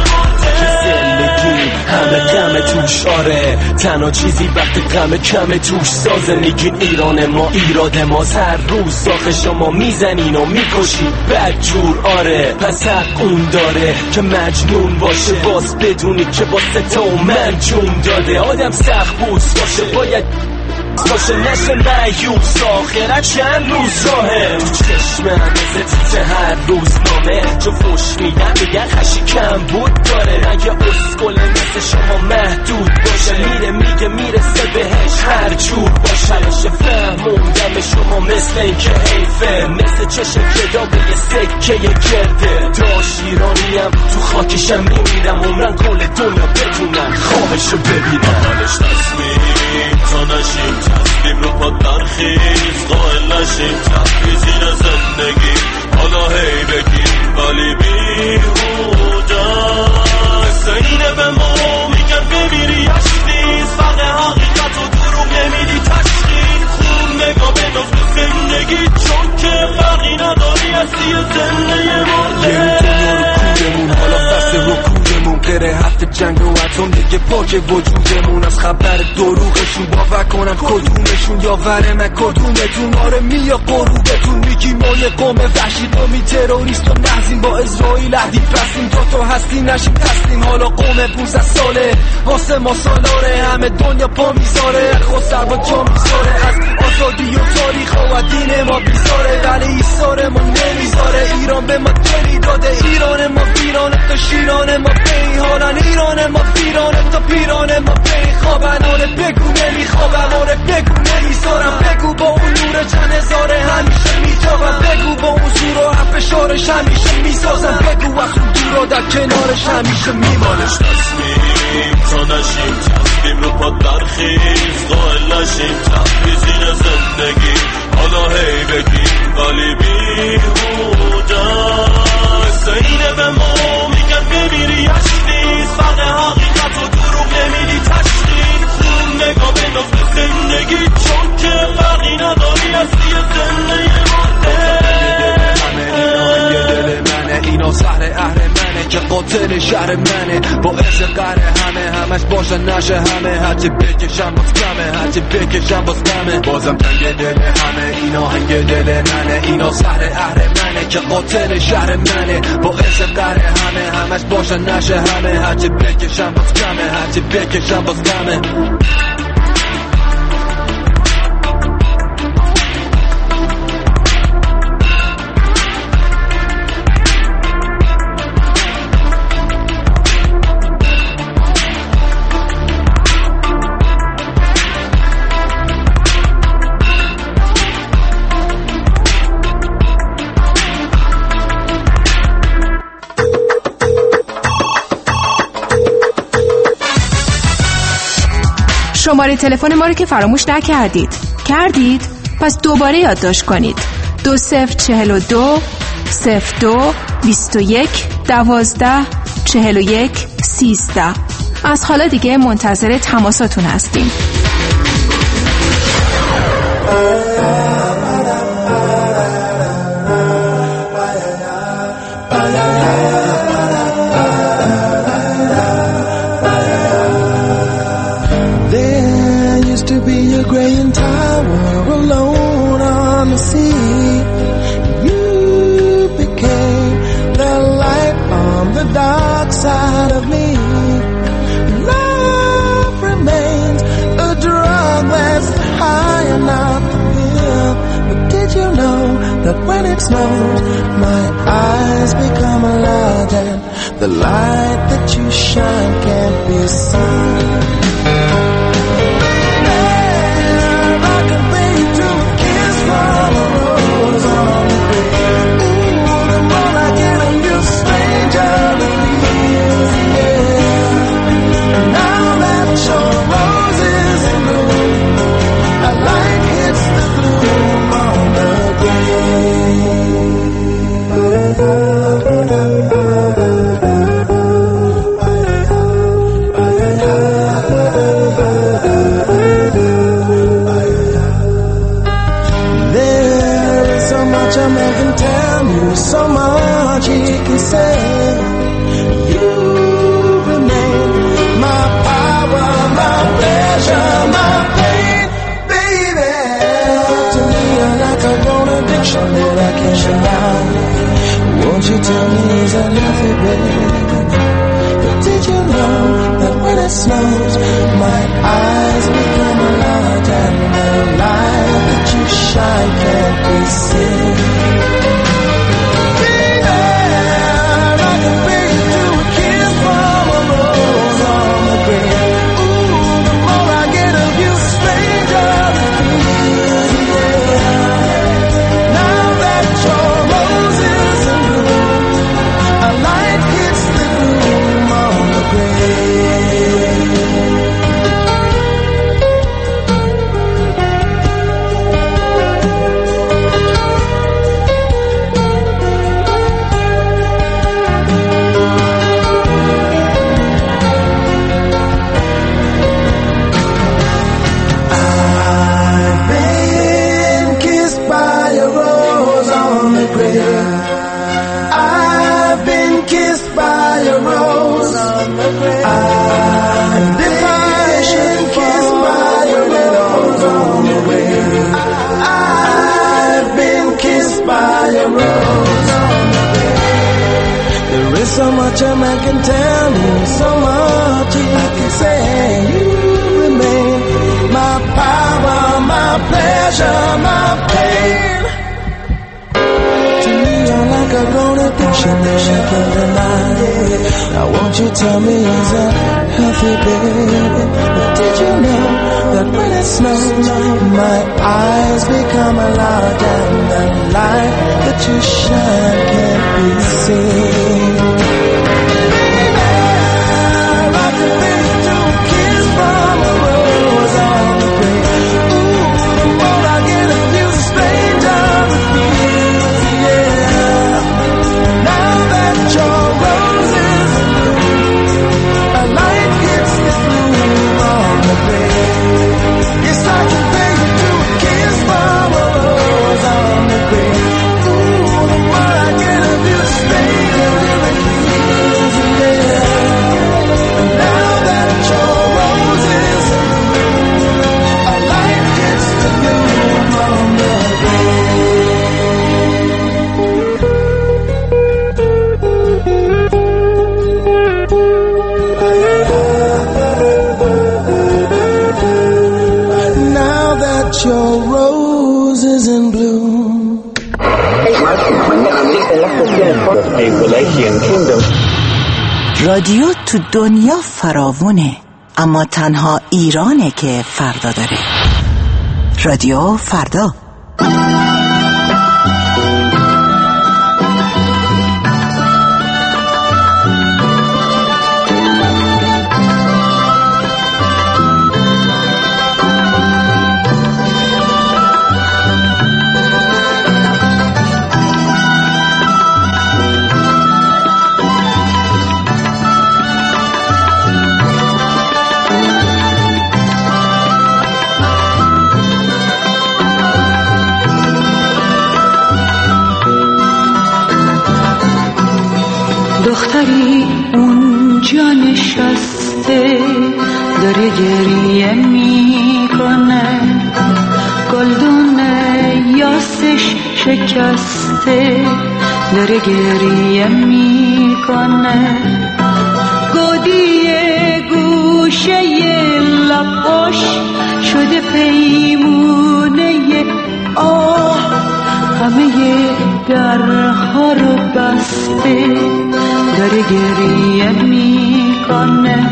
زندگی همه غم توش، آره تنها چیزی وقتی غم کم توش سازه، میگین ایران ما ایراد ماست، هر روز آخه شما میزنین و میکشید بدجور، آره پس حق اون داره که مجنون باشه، باز بدونی که با ستا و من جون داده، آدم سخت بوس باشه باید باشه نشه مایوس، آخرت چند روز راهه، تو چشمم مثل تیتر هر روز نامه، چون فوش میدن میگن خشی کم بود داره، اگه اسکل مثل شما محدود باشه، میره میگه میرسه بهش هر جور باشه، همیشه فهموندم شما مثل این که حیفه، مثل چشم کتاب یه سکه گرده، داش ایرانیم تو خاکشم میمیرم، عمرن کل دنیا بتونن خواهشو ببینم. حالش تصمیم تا نشیم، تصمیم رو پا درخیز قائل نشیم، تفریزین زندگی حالا هی بگیم ولی بیهوده است، اینه به ما میگن بمیری یشتیز، فرق حقیقت و دروغ نمیدی تشخیص، خوب نگاه بنداز به زندگی چون که فرقی نداری هستی زندگی مرده، کورمون حالا فصل رکودمون قره هفته جنگ و اتم دیگه پاک وجودمون، از خبر دروغشون باور کنم کدومشون یاور من کدومتون، آره میا قروبتون میگی ما یه قوم وحشی قومی تروریست و نحزیم با اسرائیل عهدی پسیم، تا هستی نشیم تسلیم، حالا قوم 15 ساله واسه ما سالاره، همه دنیا پا میذاره خود سر با جا میذاره، از آزادی و تاریخ و دین ما بیزاره، ولی ایثارمون نمیذاره، ایران به ما دلی داده، ایران ما ویرانه تا شیران ما بی حالن، ایران ما ویرانه تا پیران ما بی خوابن، آره بگو نمیخوابم، آره بگو نمیذارم، بگو با اون نور چند هزاره همیشه میتابم، بگو با اون زور و فشارش همیشه میسازم، بگو وقت دورا در کنارش همیشه میمانش. تصمیم تا نشیم، تصمیم رو پا درخیز قائل نشیم، تفریزین زندگی حالا هی بگیم ولی بیهوده است، اینه به ما میگن بمیری یشتیز، فرق حقیقت و دروغ نمیدی تشخیص، خوب نگاه بنداز به زندگی چون که فرقی نداری هستی زندگی مرده، اینا زهر اهل منه منه که قاتل شهر منه باعث قهر همش باشن نشه همه هرچی بکشم باز کمه هرچی بکشم باز کمه بازم تنگ دل همه اینا هنگ دل منه اینا سهر اهر منه که قاتل شهر منه باعث قهر همش باشن نشه همه هرچی بکشم باز کمه هرچی بکشم باز کمه شماره تلفن ما رو که فراموش نکردید. کردید؟ پس دوباره یادداشت کنید. 2042 02 21 12 41 13. از حالا دیگه منتظر تماساتون هستیم. Side of me, love remains a drug that's high enough to feel. But did you know that when it snows, my eyes become large and the light that you shine can't be seen? I can bring you to a kiss from a rose on the grave. Ooh, the more I get of you, stranger to me. Now that your rose is in bloom, a light hits the gloom on the There is so much a man can tell you, so much he can say. You remain my power, my pleasure, my pain, baby. To me you're like a grown addiction that I can't deny. Won't you tell me is that healthy, baby? But did you know that when it snows, my eyes become large and the light that you shine can't be seen? So much a man can tell me, so much he can say. You remain my power, my pleasure, my pain. To me you're like a grown addiction that I can't deny. Now won't you tell me is that healthy, baby? But did you know that when it snows, my eyes become large and the light that you shine can't be seen? Yes, I can pay you to a kiss from a rose on رادیو تو دنیا فراوونه، اما تنها ایرانه که فردا داره. رادیو فردا. دختری اونجا نشسته داره گریه میکنه، گلدون یاسش شکسته داره گریه میکنه، گودی گوشه لباش شده پیمونه آه، همه درها رو بسته داره گریه میکنه.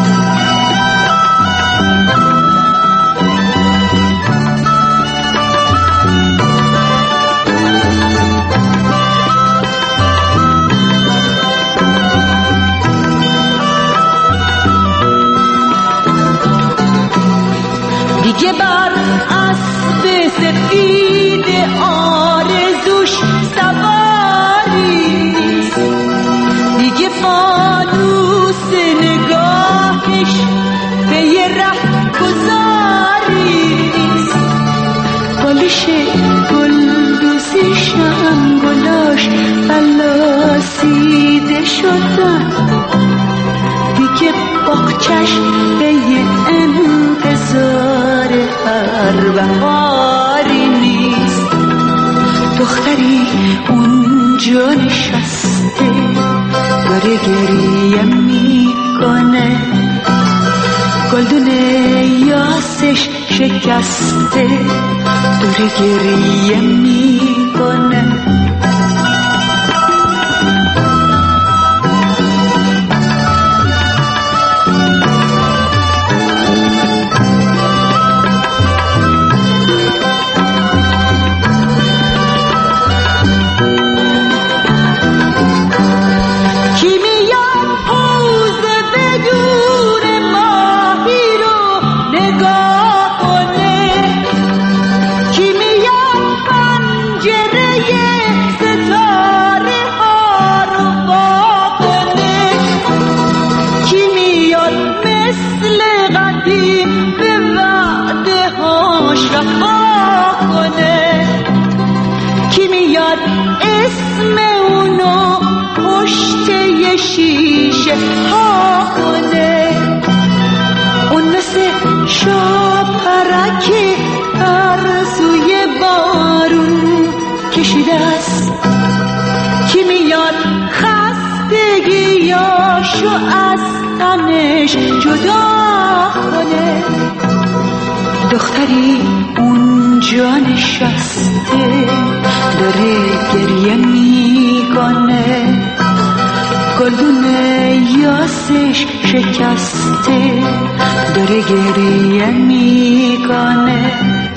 دیگه بر اسب سفید آرزوش سواری نیست، دیگه فانوس نگاهش به یه ره گذاری نیست، بالش گلدوزیشم گلاش فلاسیده شدن، دیگه باغچش به یه انتظار هر بهاری نیست. دختری اونجا نشسته داره گریه میکنه، گلدون یاسش شکسته داره گریه میکنه. شیشه ها کنه، اون مثل شاپرک ارزوی بارون کشیده است، کی میاد خستگیاشو از تنش جدا کنه. دختری اونجا نشسته داره گریه میکنه، گلدون یاسش شکسته داره گریه میکنه.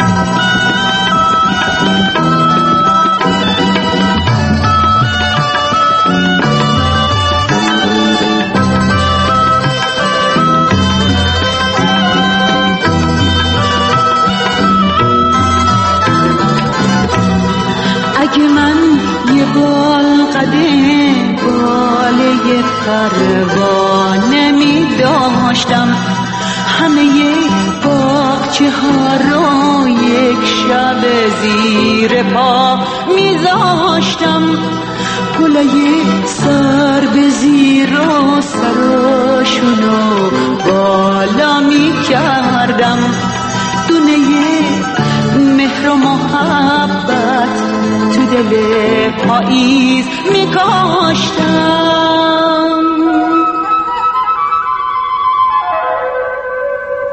اگه من یه بال قدیم باله پروانه می داشتم، همه باغچه ها رو یک شب زیر پا می زاشتم، گلای سر به زیر و سراشونو بالا می کردم، دونه مهر و محبت تو دل پاییز می کاشتم.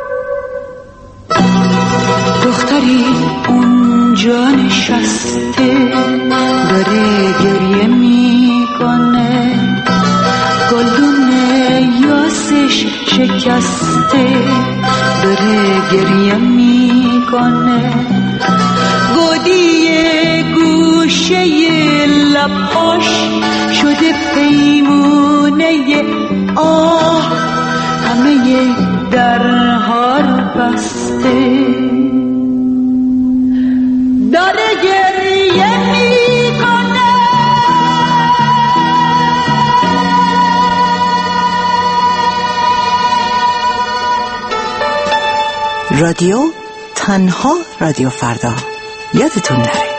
دختری اونجا نشسته داره گریه میکنه، گلدون یاسش شکسته داره گریه میکنه، گودی گوشه لباش شده پیمونه آه، همه درها رو بسته داره گریه میکنه. رادیو تنها رادیو فردا، یادتون نره.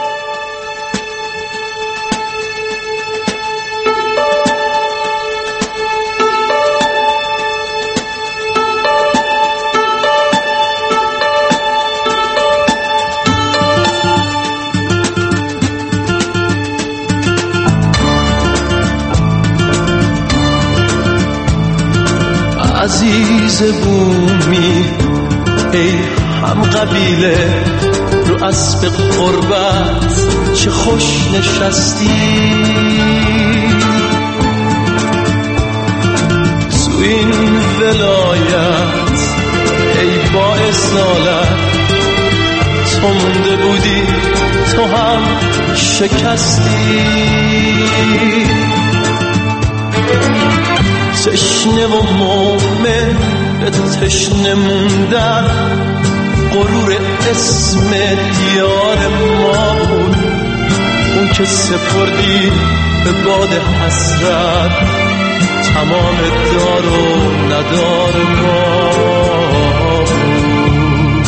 عزیز بومی ای هم قبیله، رو اسب قربت چه خوش نشستی، تو این ولایت ای با اصالت، تو مونده بودی تو هم شکستی، تشنه و مومن به تشنه موندن، غرور اسم دیار ما بود، اون که سپردی به باد حسرت تمام دار و ندار ما بود.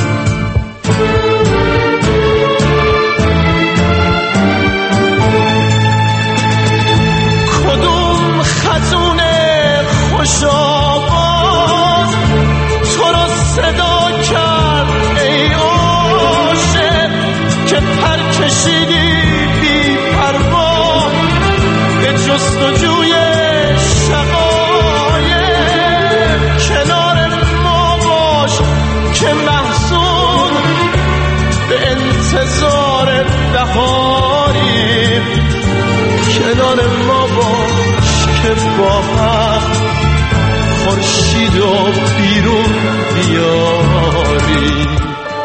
کدوم خزون خوش آواز تو رو صدا کرد ای عاشق، که پر کشیدی بی پروا به جستجوی شقایق، کنار ما باش که محزون به انتظار بهاری، کنار ما باش که با هم خورشید و بیرون بیاری.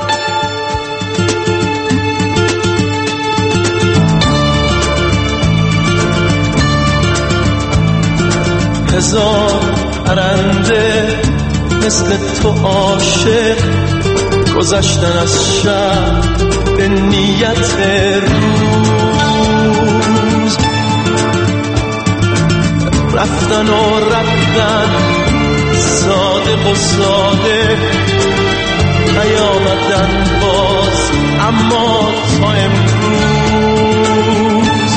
هزار پرنده مثل تو عاشق، گذشتن از شب به نیت روز، رفتن و رفتن صادق و ساده، نیامدن باز اما تا امروز.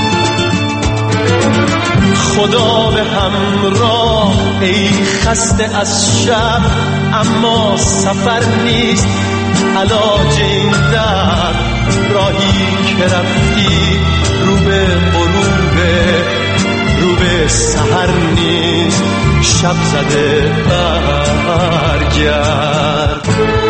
خدا به همراه ای خسته از شب، اما سفر نیست علاج این درد، راهی که رفتی رو به غروبه، رو به سحر نیست شب زده برگرد.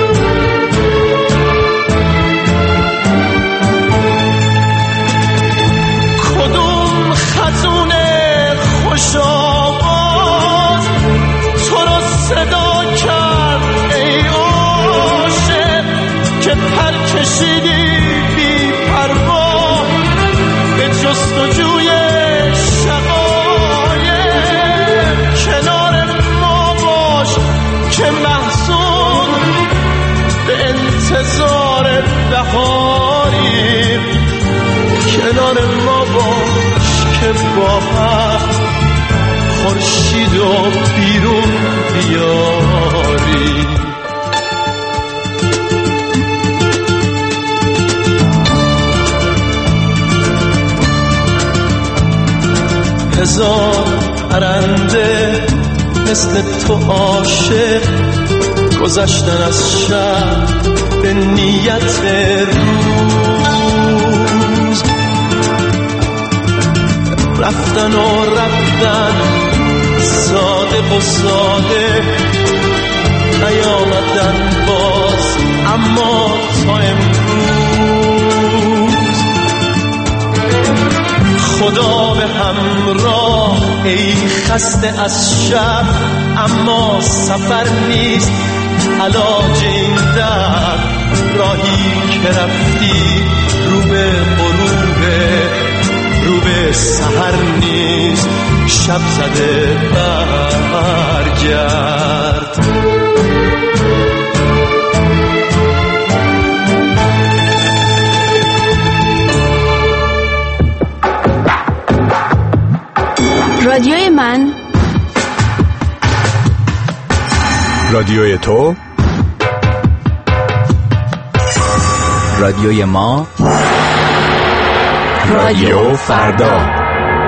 کدوم خزون خوش آواز تو رو صدا کرد ای عاشق، که پر کشیدی بی پروا به جستجوی شقایق، کنار ما باش که محزون به انتظار بهاری، کنار ما باش که با هم خورشید و بیرون بیاری. هزار پرنده مثل تو عاشق، گذشتن از شب به نیت روز، رفتن و رفتن صادق و ساده، نیامدن باز اما تا امروز. خدا به همراه ای خسته از شب، اما سفر نیست علاج این درد. راهی که رفتی رو به غروبه، رو به سحر نیست شب زده برگرد. رادیوی من، رادیوی تو، رادیوی ما، رادیو فردا.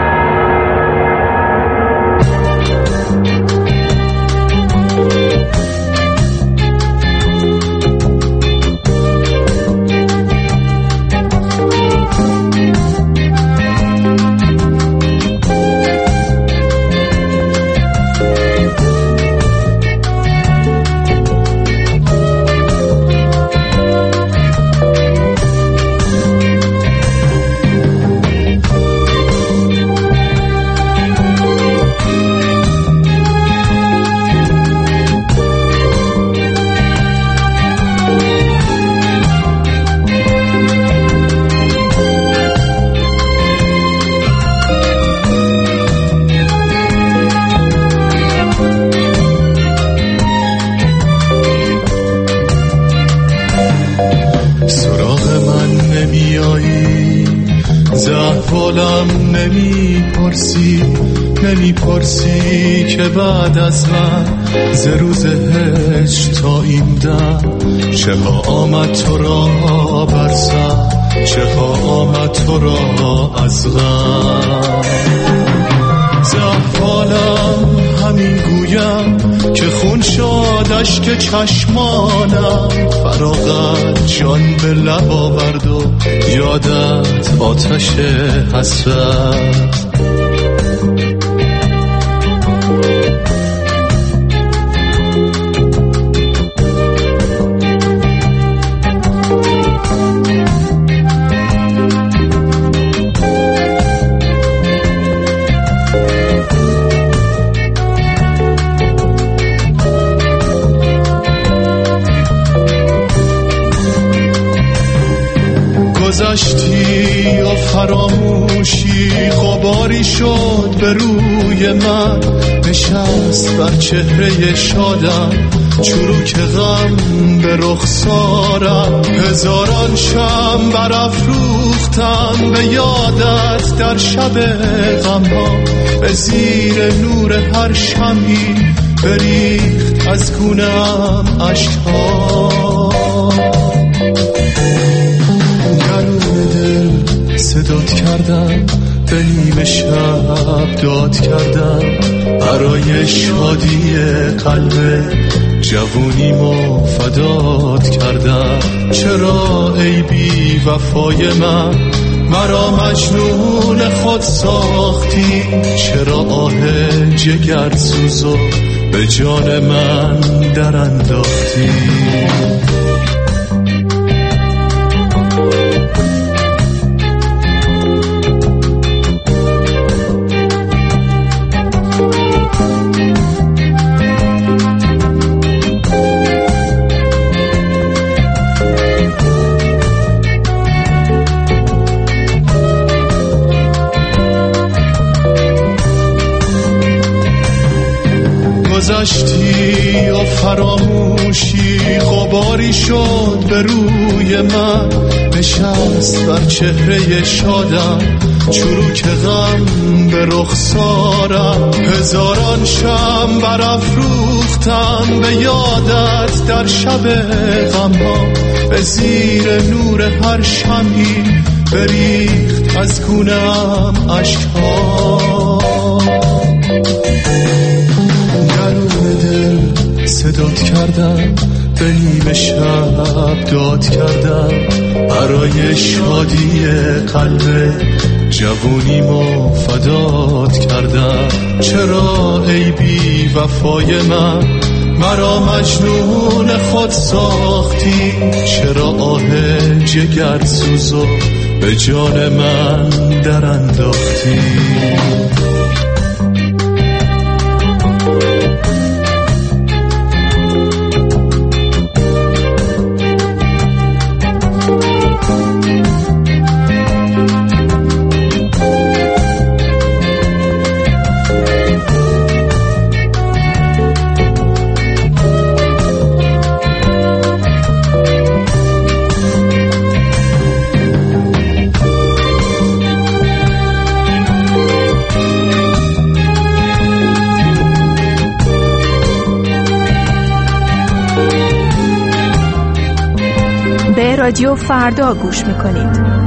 نمیپرسی که بعد از من ز روز هجر تا این دم چه ها آمد تو را بر سر، چه ها آمد تو را از غم. ز احوالم همین گویم که خون شد اشک چشمانم، فراغت جان به لب آورد و یادت آتش حسرت. گذشتی و فراموشی غباری شد به روی من، نشست بر چهره شادم چروک غم به رخسارم. هزاران شمع برافروختم به یادت در شب غم‌ها، به زیر نور هر شمعی بریخت از گونه‌ام اشک‌ها. صدات کردم به نیمه شب داد کردم، برای شادی قلب جوونیمو فدات کردم. چرا ای بی وفای من مرا مجنون خود ساختی؟ چرا آه جگرسوزو به جان من در انداختی؟ گذشتی و فراموشی غباری شد به روی من، نشست بر چهره شادم چروک غم به رخسارم. هزاران شمع برافروختم به یادت در شب غم‌ها، به زیر نور هر شمعی بریخت از گونه‌ام اشک‌ها. صدات کردم به نیمه شب داد کردم، برای شادی قلب جوونیمو فدات کردم. چرا ای بی وفای من مرا مجنون خود ساختی؟ چرا آه جگرسوزو به جان من در انداختی؟ رادیو فردا گوش میکنید.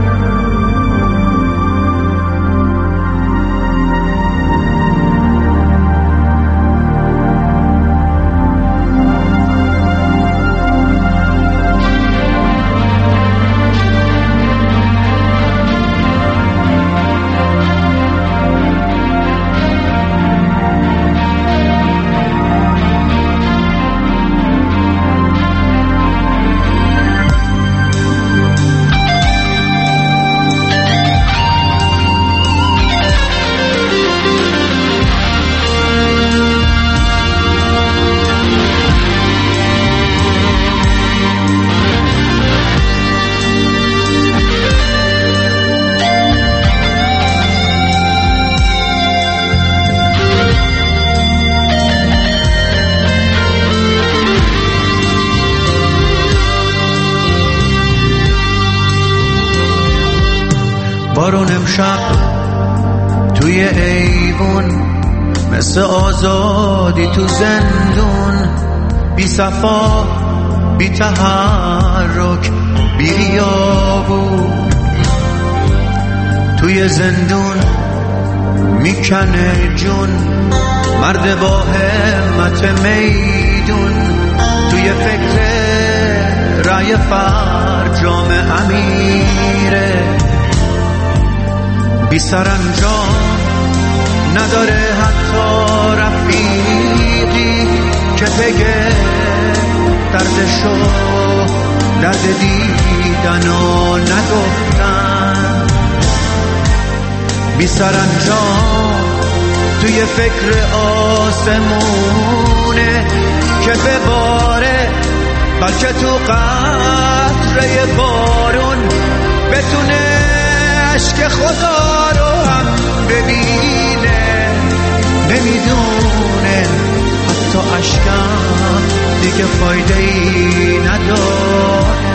بارون امشب توی ایوون مثل آزادی تو زندون، بی صفا بی تحرک بی ریا بود. توی زندون میکنه جون مرد با همت میدون، توی فکر رای فرجام امیره، بی سرانجام نداره حتی رفیقی که بگه دردشو درد دیدن و نگفتن. بی سرانجام توی فکر آسمونه که بباره، بلکه تو قطره بارون بتونه عشق خدا رو هم ببینه. نمیدونه حتی عشقم دیگه فایده ای نداره.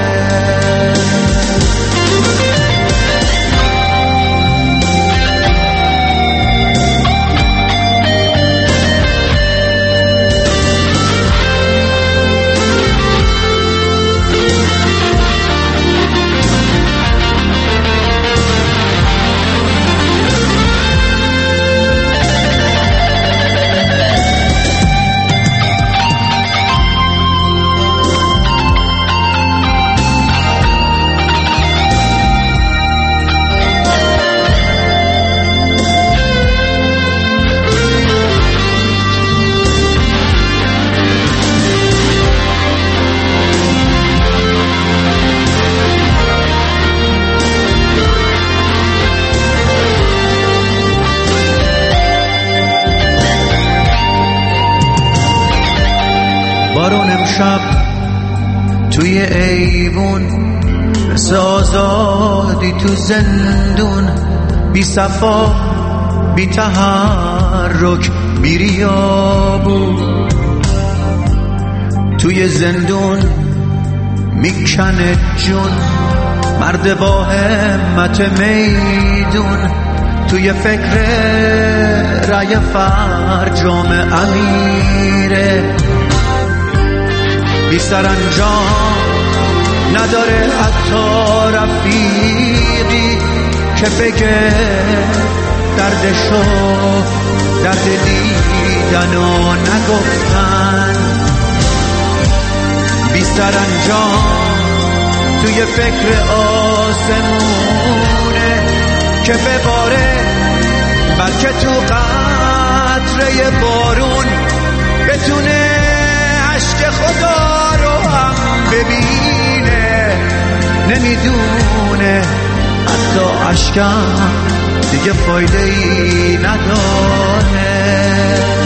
بارون امشب توی ایوون مثل آزادی تو زندون، بی صفا بی تحرک بی ریا بود. توی زندون میکنه جون مرد با همت میدون، توی فکر رای فرجام امیره، بی سرانجام نداره حتی رفیقی که بگه دردشو درد دیدن و نگفتن. بی سرانجام توی فکر آسمونه که بباره، بلکه تو قطره بارون بتونه عشق خدا رو هم ببینه. نمیدونه حتی عشقم دیگه فایده ای نداره.